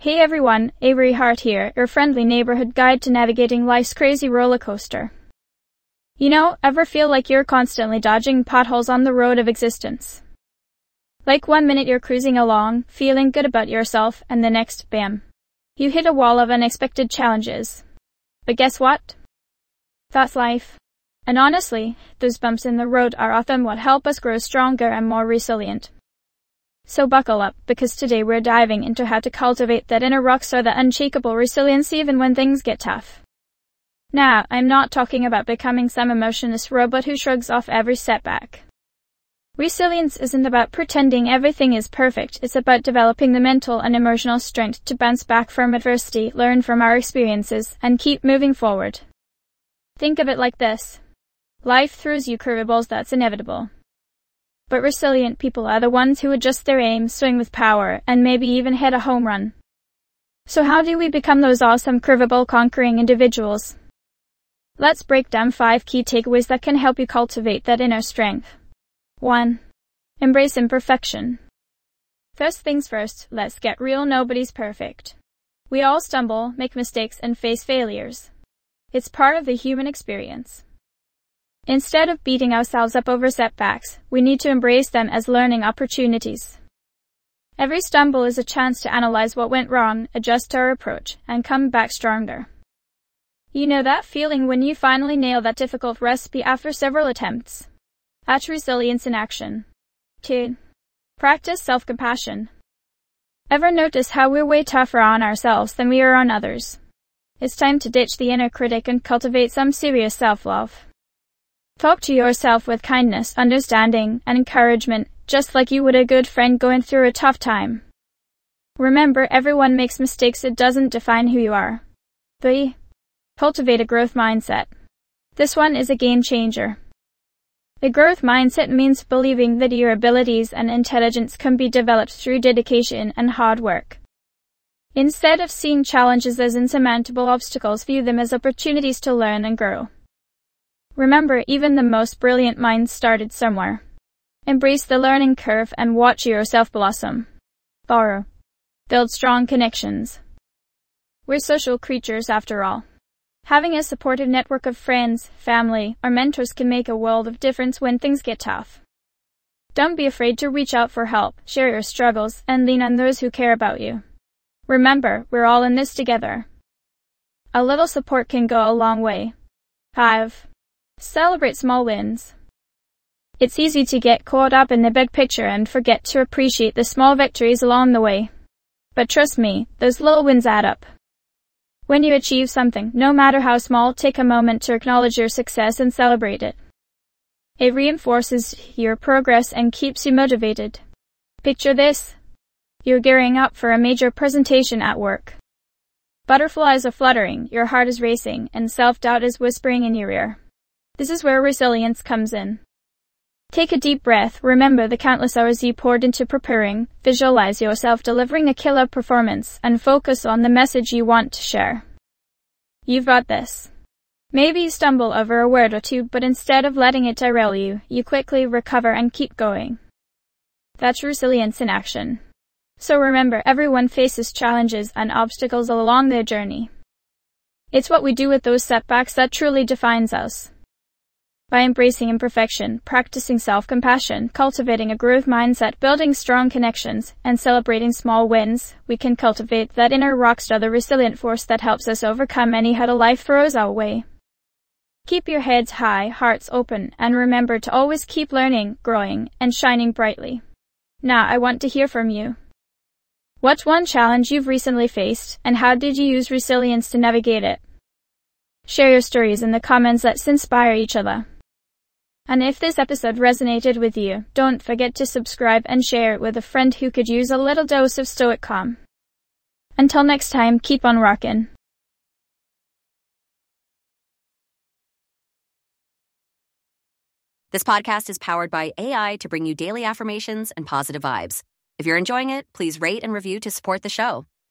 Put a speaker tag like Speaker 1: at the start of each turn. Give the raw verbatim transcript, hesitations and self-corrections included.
Speaker 1: Hey everyone, Avery Hart here, your friendly neighborhood guide to navigating life's crazy roller coaster. You know, ever feel like you're constantly dodging potholes on the road of existence? Like one minute you're cruising along, feeling good about yourself, and the next, bam, you hit a wall of unexpected challenges. But guess what? That's life. And honestly, those bumps in the road are often what help us grow stronger and more resilient. So buckle up, because today we're diving into how to cultivate that inner rockstar, that unshakable resilience even when things get tough. Now, I'm not talking about becoming some emotionless robot who shrugs off every setback. Resilience isn't about pretending everything is perfect, it's about developing the mental and emotional strength to bounce back from adversity, learn from our experiences, and keep moving forward. Think of it like this. Life throws you curveballs, that's inevitable. But resilient people are the ones who adjust their aim, swing with power, and maybe even hit a home run. So how do we become those awesome curveball conquering individuals? Let's break down five key takeaways that can help you cultivate that inner strength. one. Embrace imperfection. First things first, let's get real, nobody's perfect. We all stumble, make mistakes, and face failures. It's part of the human experience. Instead of beating ourselves up over setbacks, we need to embrace them as learning opportunities. Every stumble is a chance to analyze what went wrong, adjust our approach, and come back stronger. You know that feeling when you finally nail that difficult recipe after several attempts? That's resilience in action. two. Practice self-compassion. Ever notice how we're way tougher on ourselves than we are on others? It's time to ditch the inner critic and cultivate some serious self-love. Talk to yourself with kindness, understanding, and encouragement, just like you would a good friend going through a tough time. Remember, everyone makes mistakes, it doesn't define who you are. three. Cultivate a growth mindset. This one is a game changer. A growth mindset means believing that your abilities and intelligence can be developed through dedication and hard work. Instead of seeing challenges as insurmountable obstacles, view them as opportunities to learn and grow. Remember, even the most brilliant minds started somewhere. Embrace the learning curve and watch yourself blossom. four. Build strong connections. We're social creatures after all. Having a supportive network of friends, family, or mentors can make a world of difference when things get tough. Don't be afraid to reach out for help, share your struggles, and lean on those who care about you. Remember, we're all in this together. A little support can go a long way. five. Celebrate small wins. It's easy to get caught up in the big picture and forget to appreciate the small victories along the way. But trust me, those little wins add up. When you achieve something, no matter how small, take a moment to acknowledge your success and celebrate it. It reinforces your progress and keeps you motivated. Picture this. You're gearing up for a major presentation at work. Butterflies are fluttering, your heart is racing, and self-doubt is whispering in your ear. This is where resilience comes in. Take a deep breath, remember the countless hours you poured into preparing, visualize yourself delivering a killer performance, and focus on the message you want to share. You've got this. Maybe you stumble over a word or two, but instead of letting it derail you, you quickly recover and keep going. That's resilience in action. So remember, everyone faces challenges and obstacles along their journey. It's what we do with those setbacks that truly defines us. By embracing imperfection, practicing self-compassion, cultivating a growth mindset, building strong connections, and celebrating small wins, we can cultivate that inner rockstar, the resilient force that helps us overcome any hurdle life throws our way. Keep your heads high, hearts open, and remember to always keep learning, growing, and shining brightly. Now I want to hear from you. What's one challenge you've recently faced, and how did you use resilience to navigate it? Share your stories in the comments, let's inspire each other. And if this episode resonated with you, don't forget to subscribe and share it with a friend who could use a little dose of stoic calm. Until next time, keep on rockin'.
Speaker 2: This podcast is powered by A I to bring you daily affirmations and positive vibes. If you're enjoying it, please rate and review to support the show.